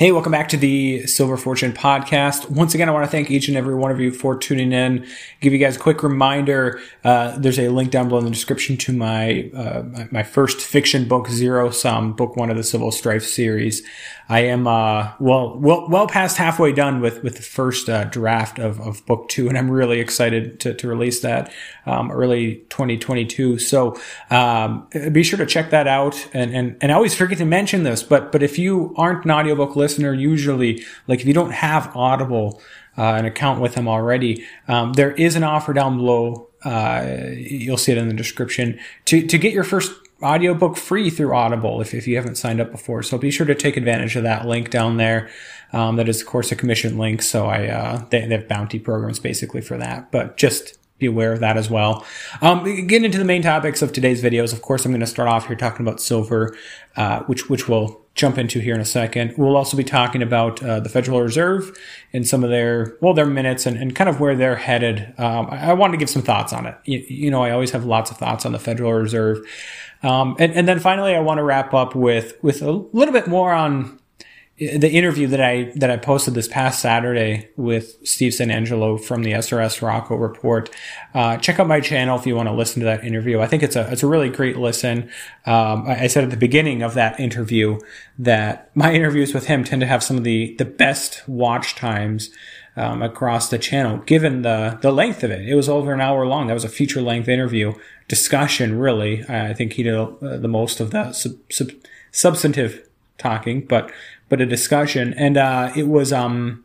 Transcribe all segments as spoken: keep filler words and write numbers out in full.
Hey, welcome back to the Silver Fortune podcast. Once again, I want to thank each and every one of you for tuning in. Give you guys a quick reminder. Uh, there's a link down below in the description to my, uh, my first fiction book, Zero Sum, book one of the Civil Strife series. I am, uh, well, well, well past halfway done with, with the first, uh, draft of, of book two, and I'm really excited to, to release that, um, early twenty twenty-two. So, um, be sure to check that out. And, and, and I always forget to mention this, but, but if you aren't an audiobook listener, usually, like if you don't have Audible, uh, an account with them already, um, there is an offer down below. Uh, you'll see it in the description to, to get your first audiobook free through Audible if, if you haven't signed up before. So be sure to take advantage of that link down there. Um, that is, of course, a commission link. So I, uh, they, they have bounty programs basically for that, but just be aware of that as well. Um, getting into the main topics of today's videos. Of course, I'm going to start off here talking about silver, uh, which, which we'll jump into here in a second. We'll also be talking about, uh, the Federal Reserve and some of their, well, their minutes and, and kind of where they're headed. Um, I, I wanted to give some thoughts on it. You, you know, I always have lots of thoughts on the Federal Reserve. Um, and, and then finally, I want to wrap up with, with a little bit more on the interview that I, that I posted this past Saturday with Steve San Angelo from the S R S Rocco Report. Uh, check out my channel if you want to listen to that interview. I think it's a, it's a really great listen. Um, I, I said at the beginning of that interview that my interviews with him tend to have some of the, the best watch times Um, across the channel, given the, the length of it. It was over an hour long. That was a feature length interview discussion, really. I think he did uh, the most of the sub, sub, substantive talking, but, but a discussion. And, uh, it was, um,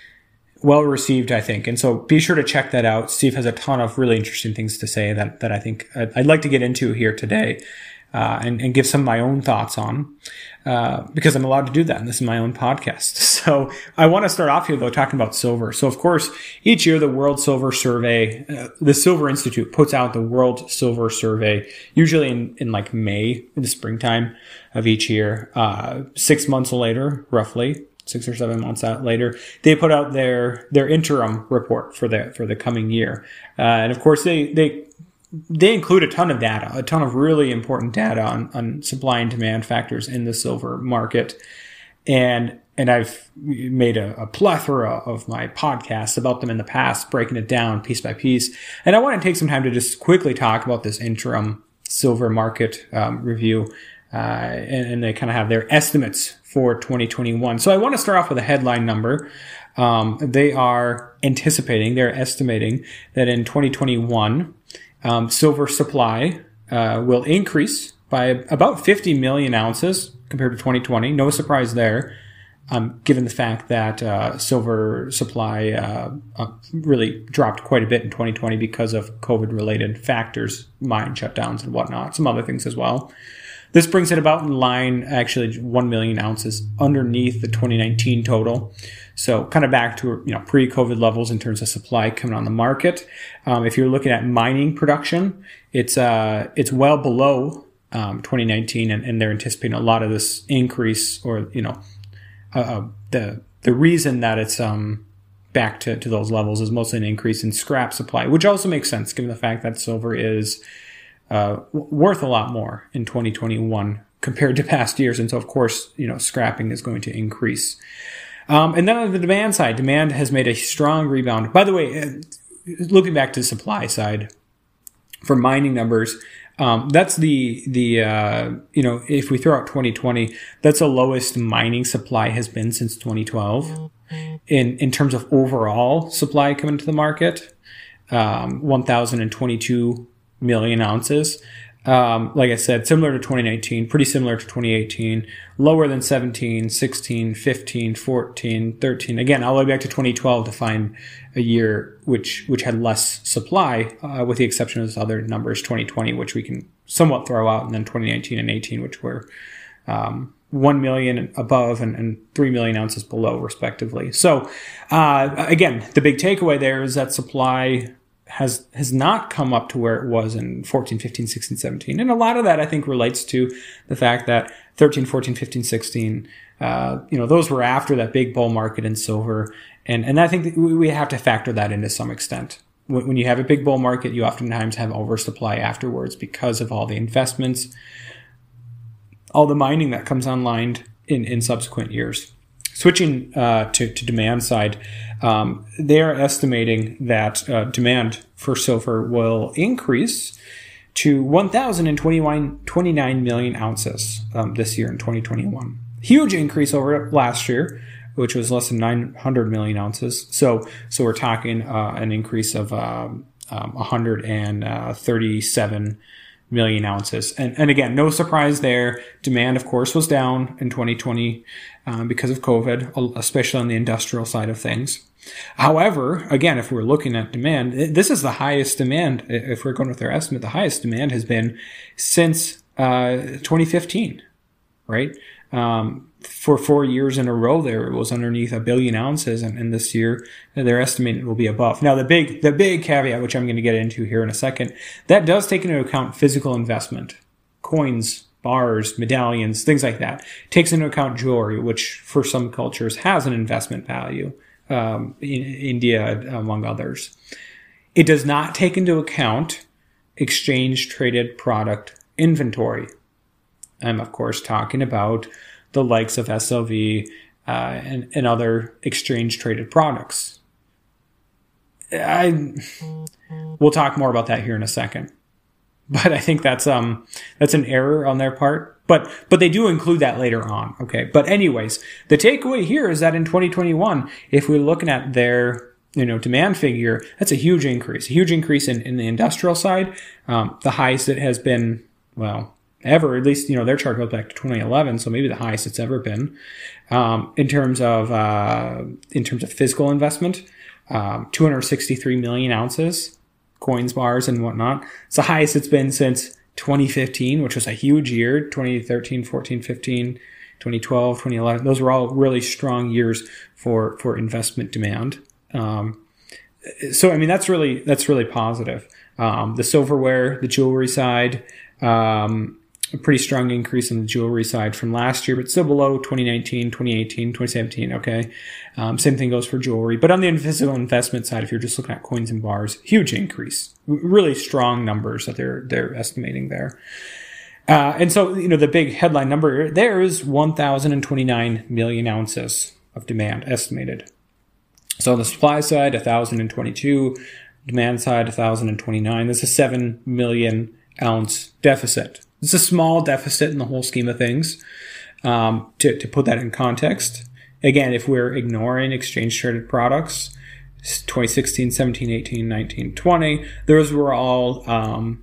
well received, I think. And so be sure to check that out. Steve has a ton of really interesting things to say that, that I think I'd, I'd like to get into here today. Uh, and, and give some of my own thoughts on, uh, because I'm allowed to do that. And this is my own podcast. So I want to start off here though, talking about silver. So of course, each year the World Silver Survey, uh, the Silver Institute puts out the World Silver Survey, usually in, in like May, in the springtime of each year. Uh, six months later, roughly, six or seven months out later, they put out their, their interim report for the, for the coming year. Uh, and of course they, they, They include a ton of data, a ton of really important data on, on supply and demand factors in the silver market. And, and I've made a, a plethora of my podcasts about them in the past, breaking it down piece by piece. And I want to take some time to just quickly talk about this interim silver market um, review. Uh, and, and they kind of have their estimates for twenty twenty-one. So I want to start off with a headline number. Um, they are anticipating, they're estimating that in twenty twenty-one, Um, silver supply uh, will increase by about fifty million ounces compared to twenty twenty. No surprise there, um, given the fact that uh, silver supply uh, uh, really dropped quite a bit in twenty twenty because of COVID-related factors, mine shutdowns and whatnot, some other things as well. This brings it about in line, actually one million ounces underneath the twenty nineteen total. So kind of back to, you know, pre-COVID levels in terms of supply coming on the market. Um, if you're looking at mining production, it's, uh, it's well below, um, twenty nineteen, and, and they're anticipating a lot of this increase, or, you know, uh, the, the reason that it's, um, back to, to those levels is mostly an increase in scrap supply, which also makes sense given the fact that silver is, uh, worth a lot more in twenty twenty-one compared to past years. And so, of course, you know, scrapping is going to increase. Um, and then on the demand side, demand has made a strong rebound. By the way, looking back to the supply side for mining numbers, um, that's the, the, uh, you know, if we throw out twenty twenty, that's the lowest mining supply has been since twenty twelve in, in terms of overall supply coming to the market, um, one thousand twenty-two million ounces. Um, like I said, similar to twenty nineteen, pretty similar to twenty eighteen, lower than seventeen, sixteen, fifteen, fourteen, thirteen. Again, all the way back to twenty twelve to find a year which, which had less supply, uh, with the exception of those other numbers, twenty twenty, which we can somewhat throw out, and then twenty nineteen and eighteen, which were, um, one million above and, and three million ounces below, respectively. So, uh, again, the big takeaway there is that supply has has not come up to where it was in fourteen, fifteen, sixteen, seventeen. And a lot of that, I think, relates to the fact that thirteen, fourteen, fifteen, sixteen, uh, you know, those were after that big bull market in silver. And, and I think that we have to factor that in to some extent. When, when you have a big bull market, you oftentimes have oversupply afterwards because of all the investments, all the mining that comes online in, in subsequent years. Switching uh, to, to demand side, um, they are estimating that uh, demand for silver will increase to one thousand twenty-nine million ounces um, this year in twenty twenty-one. Huge increase over last year, which was less than nine hundred million ounces. So, so we're talking uh, an increase of um, um, one hundred thirty-seven million ounces. And, and again, no surprise there. Demand, of course, was down in twenty twenty um, because of COVID, especially on the industrial side of things. However, again, if we're looking at demand, this is the highest demand. If we're going with their estimate, the highest demand has been since uh, twenty fifteen, right? Um, for four years in a row there, it was underneath a billion ounces, and, and this year they're estimating it will be above. Now, the big, the big caveat, which I'm going to get into here in a second, that does take into account physical investment, coins, bars, medallions, things like that. It takes into account jewelry, which for some cultures has an investment value, um, in India, among others. It does not take into account exchange traded product inventory. I'm, of course, talking about the likes of S L V uh, and, and other exchange-traded products. I, we'll talk more about that here in a second. But I think that's um that's an error on their part. But but they do include that later on. Okay. But anyways, the takeaway here is that in twenty twenty-one, if we're looking at their you know demand figure, that's a huge increase. A huge increase in, in the industrial side. Um, the highest it has been, well, ever, at least, you know, their chart goes back to twenty eleven, so maybe the highest it's ever been. Um, in terms of, uh, in terms of physical investment, um, two hundred sixty-three million ounces, coins, bars, and whatnot. It's the highest it's been since twenty fifteen, which was a huge year, twenty thirteen, fourteen, fifteen, twenty twelve, twenty eleven. Those were all really strong years for, for investment demand. Um, so, I mean, that's really, that's really positive. Um, the silverware, the jewelry side, um, a pretty strong increase on the jewelry side from last year, but still below twenty nineteen, twenty eighteen, twenty seventeen. Okay. Um, same thing goes for jewelry, but on the physical investment side, if you're just looking at coins and bars, huge increase, really strong numbers that they're, they're estimating there. Uh, and so, you know, the big headline number there is one thousand twenty-nine million ounces of demand estimated. So on the supply side, one thousand twenty-two, demand side, one thousand twenty-nine. That's a seven million ounce deficit. It's a small deficit in the whole scheme of things. Um, to, to put that in context, again, if we're ignoring exchange traded products, twenty sixteen, seventeen, eighteen, nineteen, twenty, those were all, um,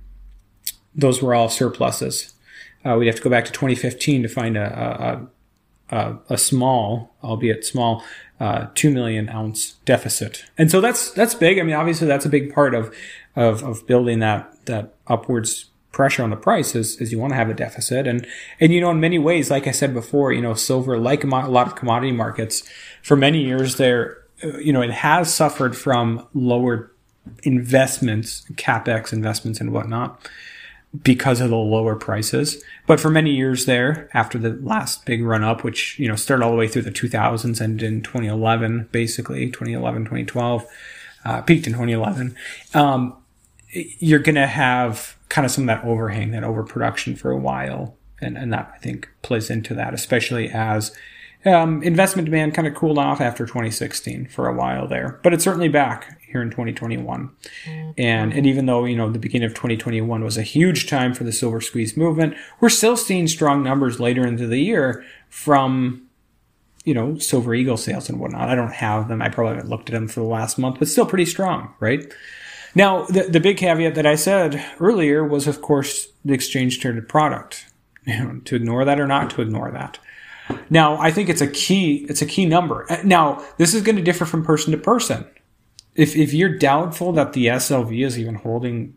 those were all surpluses. Uh, we'd have to go back to twenty fifteen to find a, a, a, a small, albeit small, uh, two million ounce deficit. And so that's, that's big. I mean, obviously that's a big part of, of, of building that, that upwards pressure on the price is, is you want to have a deficit. And, and, you know, in many ways, like I said before, you know, silver, like a lot of commodity markets, for many years there, you know, it has suffered from lower investments, CapEx investments and whatnot, because of the lower prices. But for many years there, after the last big run up, which, you know, started all the way through the two thousands and in twenty eleven, basically, twenty eleven, twenty twelve, uh, peaked in twenty eleven, um, you're going to have kind of some of that overhang, that overproduction for a while. And, and that, I think, plays into that, especially as um, investment demand kind of cooled off after twenty sixteen for a while there. But it's certainly back here in twenty twenty-one. And, and even though, you know, the beginning of twenty twenty-one was a huge time for the silver squeeze movement, we're still seeing strong numbers later into the year from, you know, Silver Eagle sales and whatnot. I don't have them. I probably haven't looked at them for the last month, but still pretty strong, right? Now, the, the big caveat that I said earlier was, of course, the exchange traded product. You know, to ignore that or not to ignore that. Now, I think it's a key, it's a key number. Now, this is going to differ from person to person. If if you're doubtful that the S L V is even holding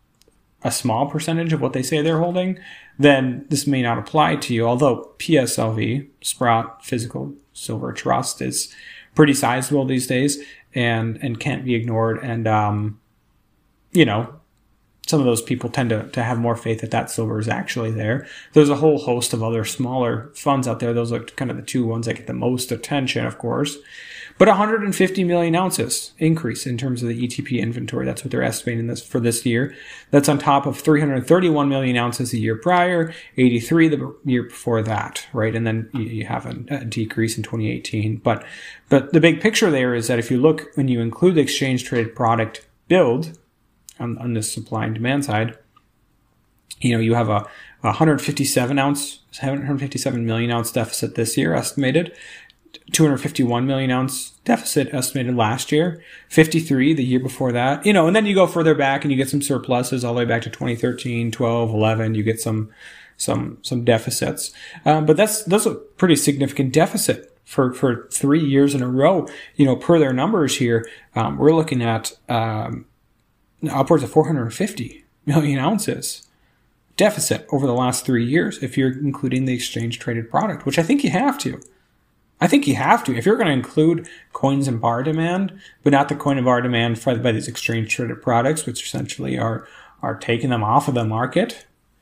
a small percentage of what they say they're holding, then this may not apply to you. Although P S L V, Sprott Physical Silver Trust, is pretty sizable these days and and can't be ignored. And um, you know, some of those people tend to, to have more faith that that silver is actually there. There's a whole host of other smaller funds out there. Those are kind of the two ones that get the most attention, of course. But one hundred fifty million ounces increase in terms of the E T P inventory. That's what they're estimating this for this year. That's on top of three hundred thirty-one million ounces a year prior, eighty-three the year before that, right? And then you have a, a decrease in twenty eighteen. But but the big picture there is that if you look, when you include the exchange traded product build on, on the supply and demand side, you know, you have a, a one hundred fifty-seven ounce, one hundred fifty-seven million ounce deficit this year estimated. two hundred fifty-one million ounce deficit estimated last year, fifty-three the year before that, you know, and then you go further back and you get some surpluses all the way back to twenty thirteen, twelve, eleven, you get some, some, some deficits. Um, but that's, that's a pretty significant deficit for, for three years in a row. You know, per their numbers here, um, we're looking at, um, upwards of four hundred fifty million ounces deficit over the last three years, if you're including the exchange traded product, which I think you have to. I think you have to. If you're going to include coins and bar demand, but not the coin and bar demand by these exchange traded products, which essentially are are taking them off of the market.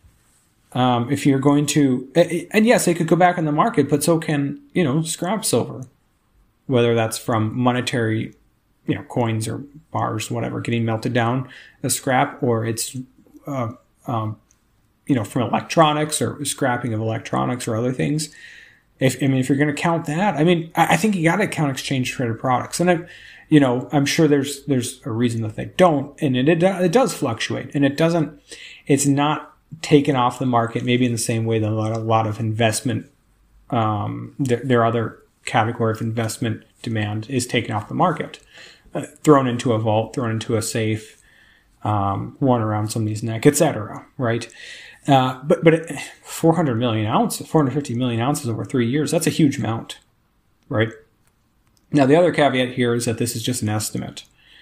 Um, if you're going to, and yes, they could go back on the market, but so can, you know, scrap silver, whether that's from monetary, you know, coins or bars, whatever, getting melted down as scrap, or it's, uh, um, you know, from electronics or scrapping of electronics or other things. If, I mean, if you're going to count that, I mean, I think you got to count exchange traded products. And I, you know, I'm sure there's, there's a reason that they don't. And it, it, it does fluctuate, and it doesn't, it's not taken off the market, maybe in the same way that a lot, a lot of investment, um, their, their other category of investment demand is taken off the market, uh, thrown into a vault, thrown into a safe, um, worn around somebody's neck, et cetera. Right. Uh, but, but it, four hundred million ounces, four hundred fifty million ounces over three years, that's a huge amount, right? Now, the other caveat here is that this is just an estimate.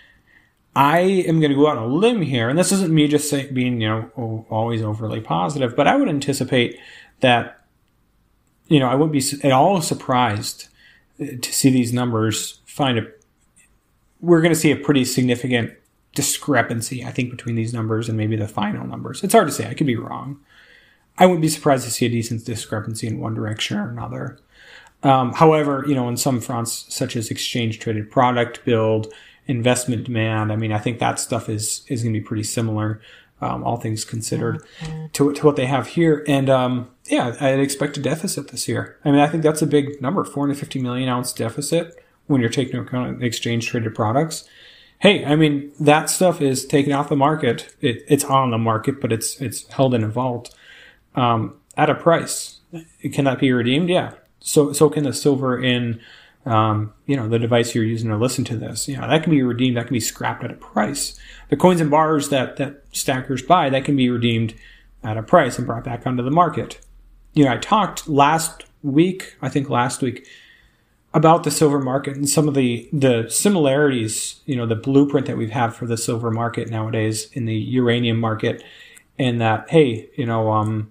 I am going to go out on a limb here, and this isn't me just say, being, you know, always overly positive, but I would anticipate that, you know, I wouldn't be at all surprised to see these numbers find a, we're going to see a pretty significant discrepancy, I think, between these numbers and maybe the final numbers. It's hard to say. I could be wrong. I wouldn't be surprised to see a decent discrepancy in one direction or another. Um, however, you know, in some fronts, such as exchange traded product build, investment demand, I mean, I think that stuff is is going to be pretty similar, um, all things considered, to, to what they have here. And um, yeah, I'd expect a deficit this year. I mean, I think that's a big number, four hundred fifty million ounce deficit when you're taking into account exchange traded products. Hey, I mean, that stuff is taken off the market. It, it's on the market, but it's it's held in a vault um, at a price. Can that be redeemed? Yeah. So so can the silver in, um, you know, the device you're using to listen to this. Yeah, that can be redeemed. That can be scrapped at a price. The coins and bars that, that stackers buy, that can be redeemed at a price and brought back onto the market. You know, I talked last week, I think last week, about the silver market and some of the, the similarities, you know, the blueprint that we've had for the silver market nowadays in the uranium market, and that, hey, you know, um,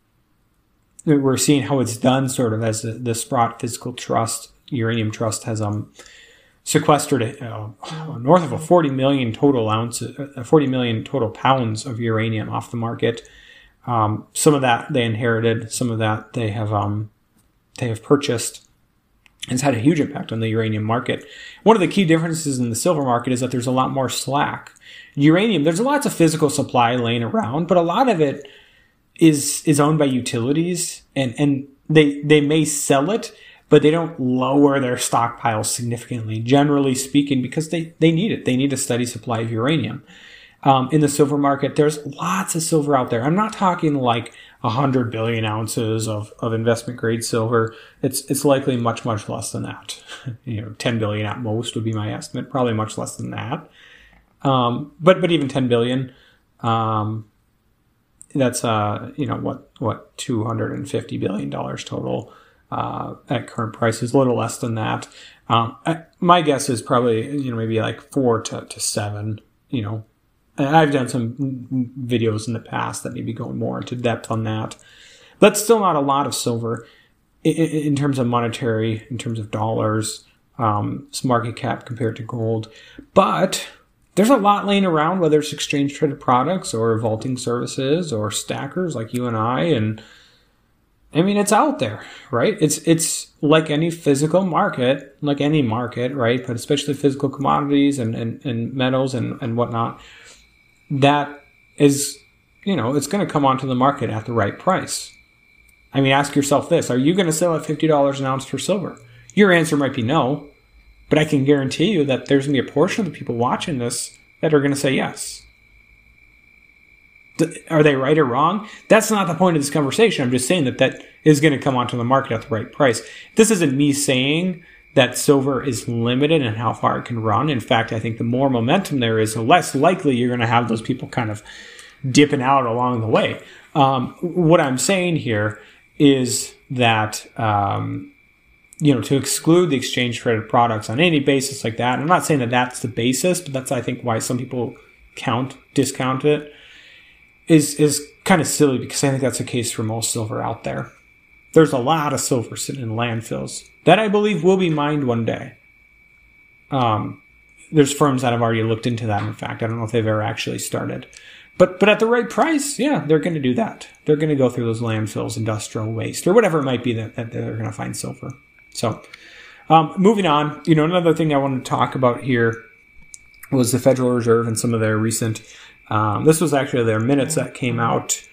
we're seeing how it's done sort of as the, the Sprott Physical Trust, Uranium Trust has um sequestered uh, north of a forty million total ounces, uh, forty million total pounds of uranium off the market. Um, some of that they inherited, some of that they have um they have purchased. It's had a huge impact on the uranium market. One of the key differences in the silver market is that there's a lot more slack. Uranium, there's lots of physical supply laying around, but a lot of it is is owned by utilities, and, and they they may sell it, but they don't lower their stockpiles significantly, generally speaking, because they, they need it. They need a steady supply of uranium. Um, in the silver market, there's lots of silver out there. I'm not talking like one hundred billion ounces of, of investment grade silver. It's it's likely much, much less than that. You know, ten billion at most would be my estimate, probably much less than that. Um, but but even ten billion, um, that's, uh, you know, what, what, two hundred fifty billion dollars total uh, at current prices, a little less than that. Um, I, my guess is probably, you know, maybe like four to, to seven, you know. And I've done some videos in the past that maybe go more into depth on that. But still not a lot of silver in, in terms of monetary, in terms of dollars, um, market cap compared to gold. But there's a lot laying around, whether it's exchange traded products or vaulting services or stackers like you and I. And I mean, it's out there, right? It's, it's like any physical market, like any market, right? But especially physical commodities and, and, and metals and, and whatnot, that is, you know, it's going to come onto the market at the right price. I mean, ask yourself this: are you going to sell at fifty dollars an ounce for silver? Your answer might be no, but I can guarantee you that there's going to be a portion of the people watching this that are going to say yes. Are they right or wrong? That's not the point of this conversation. I'm just saying that that is going to come onto the market at the right price. This isn't me saying that silver is limited in how far it can run. In fact, I think the more momentum there is, the less likely you're going to have those people kind of dipping out along the way. Um, what I'm saying here is that, um, you know, to exclude the exchange traded products on any basis like that, I'm not saying that that's the basis, but that's, I think, why some people count, discount it, is, is kind of silly, because I think that's the case for most silver out there. There's a lot of silver sitting in landfills that I believe will be mined one day. Um, there's firms that have already looked into that. In fact, I don't know if they've ever actually started. But but at the right price, yeah, they're going to do that. They're going to go through those landfills, industrial waste, or whatever it might be that, that they're going to find silver. So um, moving on, you know, another thing I wanted to talk about here was the Federal Reserve and some of their recent, um, this was actually their minutes that came out,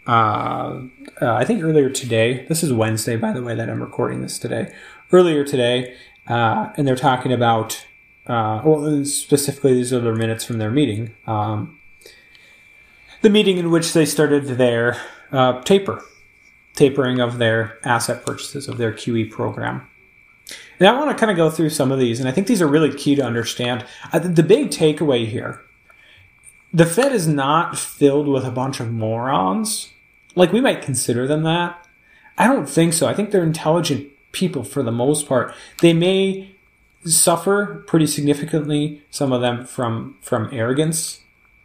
uh, uh, I think earlier today. This is Wednesday, by the way, that I'm recording this today. Earlier today, uh, and they're talking about, uh, well, specifically these are their minutes from their meeting, um, the meeting in which they started their uh, taper, tapering of their asset purchases, of their Q E program. And I want to kind of go through some of these, and I think these are really key to understand. Uh, the big takeaway here, the Fed is not filled with a bunch of morons. Like, we might consider them that. I don't think so. I think they're intelligent people for the most part. They may suffer pretty significantly, some of them, from, from arrogance.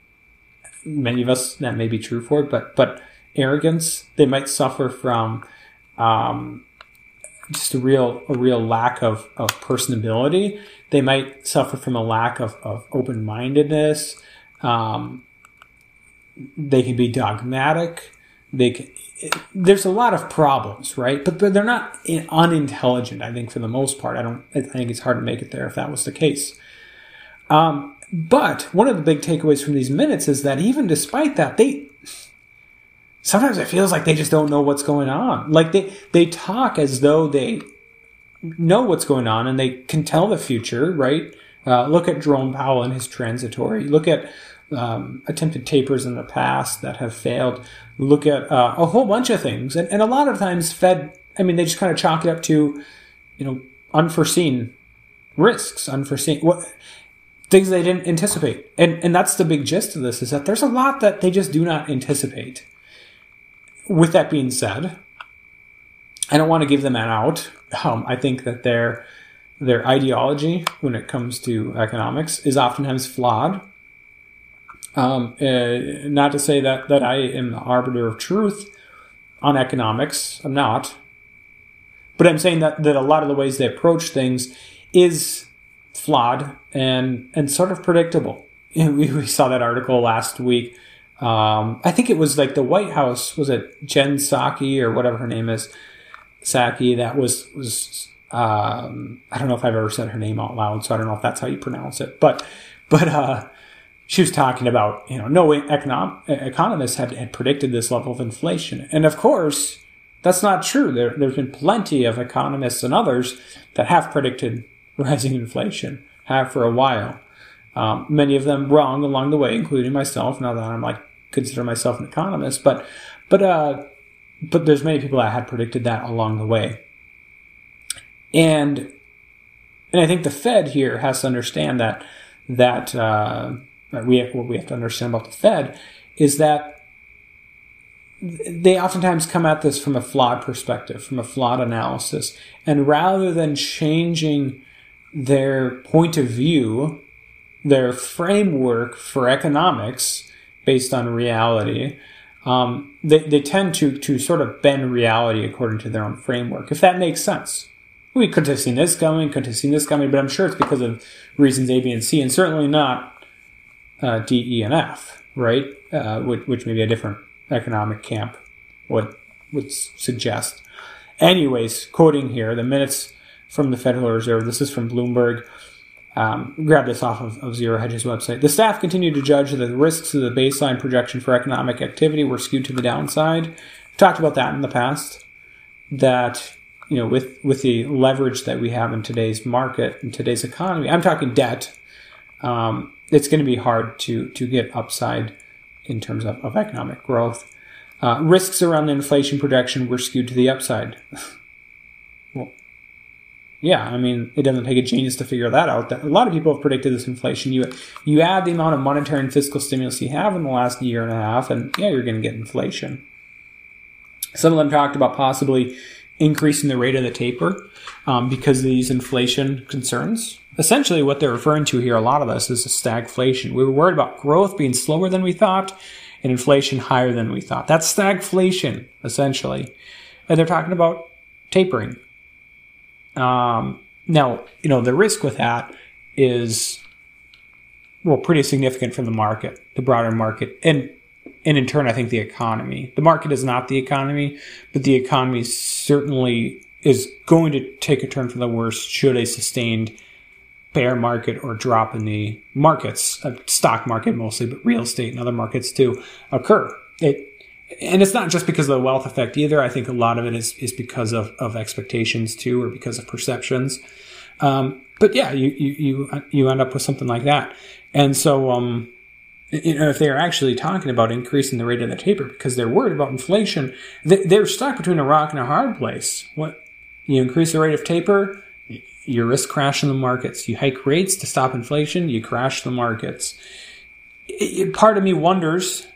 Many of us, that may be true for it, but but arrogance. They might suffer from um, just a real a real lack of, of personability. They might suffer from a lack of, of open-mindedness. Um, they can be dogmatic. They can, it, there's a lot of problems, right? But, but they're not unintelligent, I think, for the most part. I don't. I think it's hard to make it there if that was the case. Um, But one of the big takeaways from these minutes is that even despite that, they sometimes it feels like they just don't know what's going on. Like they, they talk as though they know what's going on and they can tell the future, right? Uh, look at Jerome Powell and his transitory. Look at um, attempted tapers in the past that have failed. Look at uh, a whole bunch of things. And, and a lot of times Fed, I mean, they just kind of chalk it up to, you know, unforeseen risks, unforeseen... what. Things they didn't anticipate. And and that's the big gist of this, is that there's a lot that they just do not anticipate. With that being said, I don't want to give them that out. Um, I think that their their ideology when it comes to economics is oftentimes flawed. Um, uh, not to say that, that I am the arbiter of truth on economics. I'm not. But I'm saying that, that a lot of the ways they approach things is flawed and and sort of predictable. We, we saw that article last week. Um, I think it was like the White House, was it Jen Psaki or whatever her name is, Psaki, that was, was um, I don't know if I've ever said her name out loud, so I don't know if that's how you pronounce it. But but uh, she was talking about, you know, no econom- economists had, had predicted this level of inflation. And of course, that's not true. There, there's been plenty of economists and others that have predicted rising inflation, have for a while. Um, many of them wrong along the way, including myself. Not that I'm like consider myself an economist, but but uh, but there's many people that had predicted that along the way. And and I think the Fed here has to understand that that uh, we have, what we have to understand about the Fed is that they oftentimes come at this from a flawed perspective, from a flawed analysis, and rather than changing their point of view, their framework for economics based on reality, um, they, they tend to, to sort of bend reality according to their own framework, if that makes sense. We could have seen this coming, could have seen this coming, but I'm sure it's because of reasons A, B, and C, and certainly not uh, D, E, and F, right? Uh, which, which maybe a different economic camp would would suggest. Anyways, quoting here, the minutes from the Federal Reserve. This is from Bloomberg. Um, grab this off of, of Zero Hedge's website. The staff continued to judge that the risks of the baseline projection for economic activity were skewed to the downside. We talked about that in the past. That, you know, with, with the leverage that we have in today's market, in today's economy, I'm talking debt, um, it's going to be hard to, to get upside in terms of, of economic growth. Uh, risks around the inflation projection were skewed to the upside. Well, yeah, I mean, it doesn't take a genius to figure that out. That a lot of people have predicted this inflation. You you add the amount of monetary and fiscal stimulus you have in the last year and a half, and yeah, you're going to get inflation. Some of them talked about possibly increasing the rate of the taper um, because of these inflation concerns. Essentially, what they're referring to here, a lot of this, is a stagflation. We were worried about growth being slower than we thought and inflation higher than we thought. That's stagflation, essentially. And they're talking about tapering. Um, now, you know, the risk with that is, well, pretty significant for the market, the broader market, and and in turn, I think the economy. The market is not the economy, but the economy certainly is going to take a turn for the worse should a sustained bear market or drop in the markets, uh, stock market mostly, but real estate and other markets too, occur. It And it's not just because of the wealth effect either. I think a lot of it is, is because of, of expectations too, or because of perceptions. Um, but yeah, you, you, you, you end up with something like that. And so, um, you know, if they're actually talking about increasing the rate of the taper because they're worried about inflation, they're stuck between a rock and a hard place. What, you increase the rate of taper, you risk crashing the markets. You hike rates to stop inflation, you crash the markets. It, part of me wonders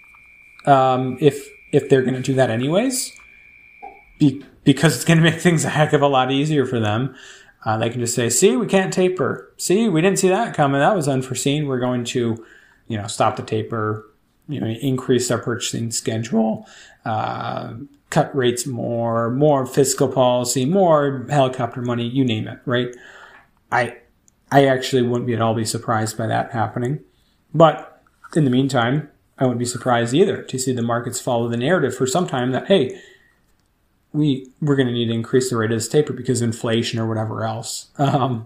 um, if if they're going to do that anyways, be, because it's going to make things a heck of a lot easier for them. Uh, they can just say, "See, we can't taper. See, we didn't see that coming. That was unforeseen. We're going to, you know, stop the taper. You know, increase our purchasing schedule." Uh, cut rates more, more fiscal policy, more helicopter money, you name it, right? I I actually wouldn't be at all be surprised by that happening. But in the meantime, I wouldn't be surprised either to see the markets follow the narrative for some time that, hey, we, we're going to need to increase the rate of this taper because of inflation or whatever else. Um,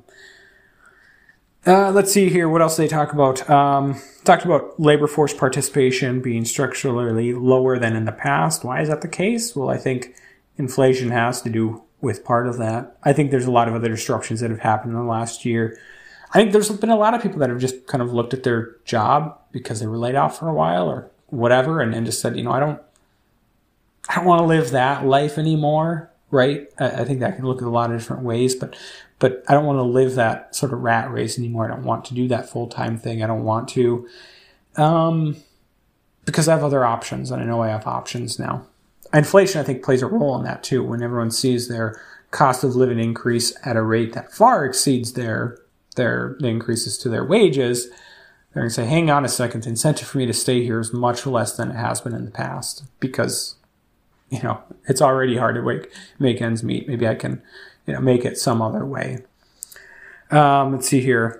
Uh, let's see here. What else they talk about? Um, talked about labor force participation being structurally lower than in the past. Why is that the case? Well, I think inflation has to do with part of that. I think there's a lot of other disruptions that have happened in the last year. I think there's been a lot of people that have just kind of looked at their job because they were laid off for a while or whatever, and, and just said, you know, I don't, I don't want to live that life anymore. Right? I, I think that can look at a lot of different ways, but. But I don't want to live that sort of rat race anymore. I don't want to do that full-time thing. I don't want to, um, because I have other options, and I know I have options now. Inflation, I think, plays a role in that too. When everyone sees their cost of living increase at a rate that far exceeds their their the increases to their wages, they're going to say, "Hang on a second. The incentive for me to stay here is much less than it has been in the past because, you know, it's already hard to make make ends meet. Maybe I can." You know, make it some other way. Um, let's see here.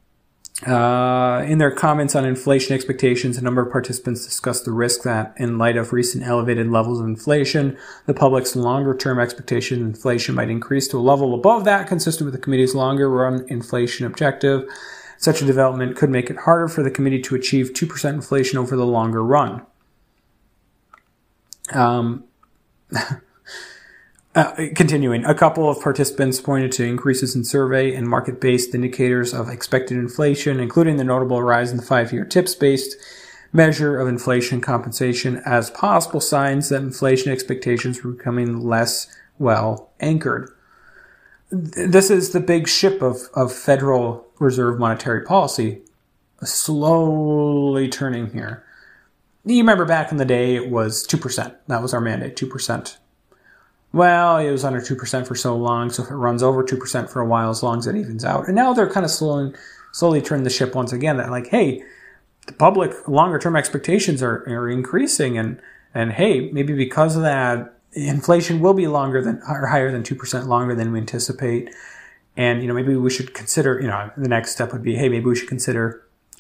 Uh, in their comments on inflation expectations, a number of participants discussed the risk that, in light of recent elevated levels of inflation, the public's longer-term expectation of inflation might increase to a level above that, consistent with the committee's longer-run inflation objective. Such a development could make it harder for the committee to achieve two percent inflation over the longer run. Um... Uh, continuing, a couple of participants pointed to increases in survey and market-based indicators of expected inflation, including the notable rise in the five-year TIPS-based measure of inflation compensation as possible signs that inflation expectations were becoming less well anchored. This is the big ship of, of Federal Reserve monetary policy, slowly turning here. You remember back in the day, it was two percent. That was our mandate, two percent. Well, it was under two percent for so long, so if it runs over two percent for a while, as long as it evens out. And now they're kind of slowly, slowly turning the ship once again. That like, hey, the public longer-term expectations are, are increasing, and, and hey, maybe because of that, inflation will be longer than or higher than two percent longer than we anticipate. And, you know, maybe we should consider, you know, the next step would be, hey, maybe we should consider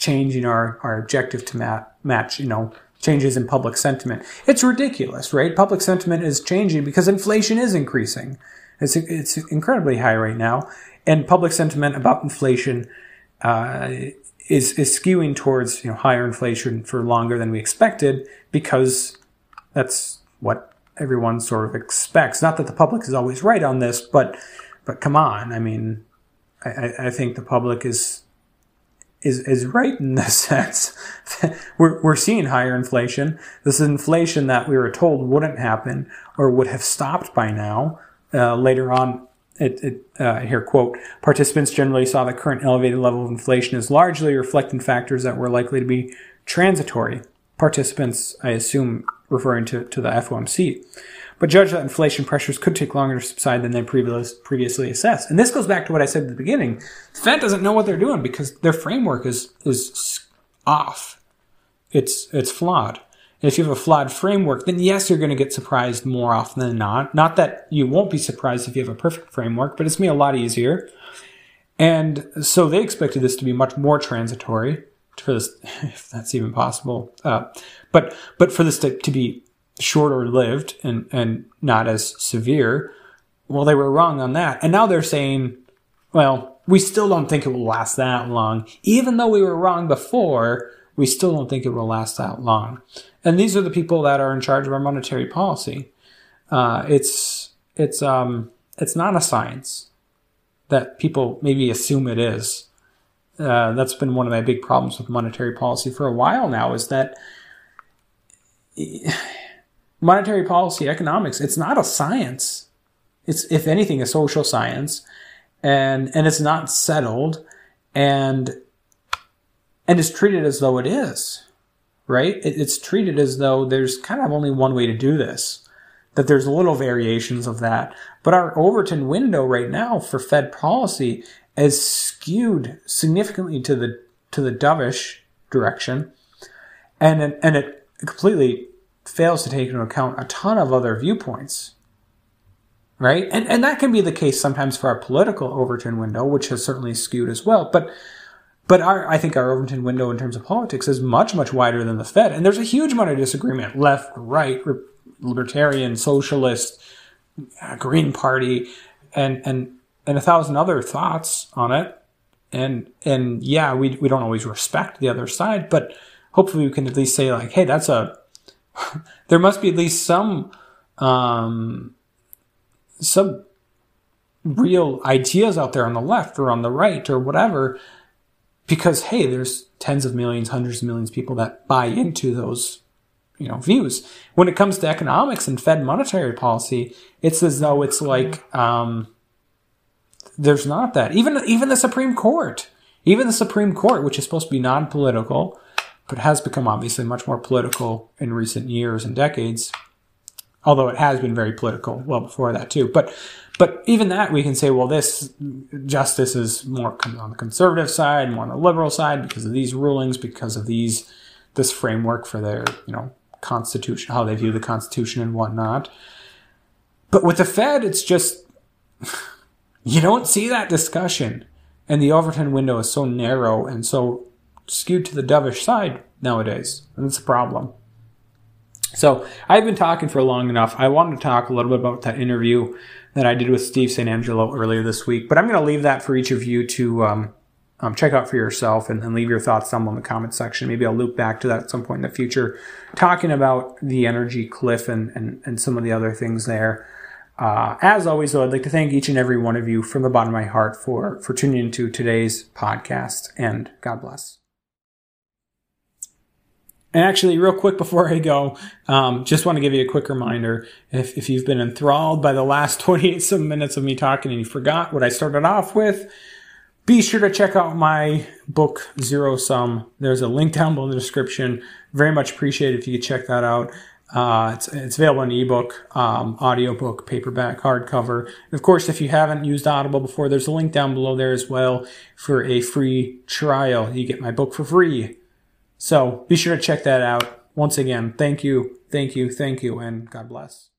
changing our, our objective to mat, match, you know, changes in public sentiment. It's ridiculous, right? Public sentiment is changing because inflation is increasing. It's it's incredibly high right now, and public sentiment about inflation uh, is is skewing towards, you know, higher inflation for longer than we expected, because that's what everyone sort of expects. Not that the public is always right on this, but but come on, I mean, I, I think the public is is is right in this sense. we're we're seeing higher inflation. This is inflation that we were told wouldn't happen or would have stopped by now. Uh, later on, it, it uh, here, quote, participants generally saw the current elevated level of inflation as largely reflecting factors that were likely to be transitory. Participants, I assume, referring to, to the F O M C, but judged that inflation pressures could take longer to subside than they previous, previously assessed. And this goes back to what I said at the beginning. The Fed doesn't know what they're doing because their framework is is off. It's it's flawed. And if you have a flawed framework, then yes, you're going to get surprised more often than not. Not that you won't be surprised if you have a perfect framework, but it's going to be a lot easier. And so they expected this to be much more transitory, for this, if that's even possible. Uh, but but for this to, to be shorter lived and, and not as severe, well, they were wrong on that. And now they're saying, well, we still don't think it will last that long. Even though we were wrong before, we still don't think it will last that long. And these are the people that are in charge of our monetary policy. Uh, it's it's um it's not a science that people maybe assume it is. Uh, that's been one of my big problems with monetary policy for a while now, is that monetary policy, economics, it's not a science. It's, if anything, a social science, and and it's not settled, and and it's treated as though it is. Right? It's treated as though there's kind of only one way to do this, that there's little variations of that. But our Overton window right now for Fed policy is skewed significantly to the to the dovish direction, and it, and it completely fails to take into account a ton of other viewpoints. Right? And and that can be the case sometimes for our political Overton window, which has certainly skewed as well. But But our, I think our Overton window in terms of politics is much, much wider than the Fed. And there's a huge amount of disagreement. Left, right, libertarian, socialist, Green Party, and and and a thousand other thoughts on it. And and yeah, we we don't always respect the other side, but hopefully we can at least say, like, hey, that's a there must be at least some um some real ideas out there on the left or on the right or whatever. Because, hey, there's tens of millions, hundreds of millions of people that buy into those, you know, views. When it comes to economics and Fed monetary policy, it's as though it's like um, there's not that. Even even the Supreme Court, even the Supreme Court, which is supposed to be non-political, but has become obviously much more political in recent years and decades, although it has been very political well before that too. But But even that, we can say, well, this justice is more on the conservative side, more on the liberal side because of these rulings, because of these this framework for their, you know, constitution, how they view the Constitution and whatnot. But with the Fed, it's just you don't see that discussion, and the Overton window is so narrow and so skewed to the dovish side nowadays, and it's a problem. So I've been talking for long enough. I wanted to talk a little bit about that interview that I did with Steve Saint Angelo earlier this week, but I'm going to leave that for each of you to um, um, check out for yourself and, and leave your thoughts down in the comment section. Maybe I'll loop back to that at some point in the future, talking about the energy cliff and, and, and some of the other things there. Uh, as always, though, I'd like to thank each and every one of you from the bottom of my heart for, for tuning into today's podcast, and God bless. And actually, real quick before I go, um, just want to give you a quick reminder. If, if you've been enthralled by the last twenty-eight some minutes of me talking and you forgot what I started off with, be sure to check out my book, Zero Sum. There's a link down below in the description. Very much appreciate it if you could check that out. Uh, it's, it's available in ebook, um, audiobook, paperback, hardcover. And of course, if you haven't used Audible before, there's a link down below there as well for a free trial. You get my book for free. So be sure to check that out. Once again, thank you, thank you, thank you, and God bless.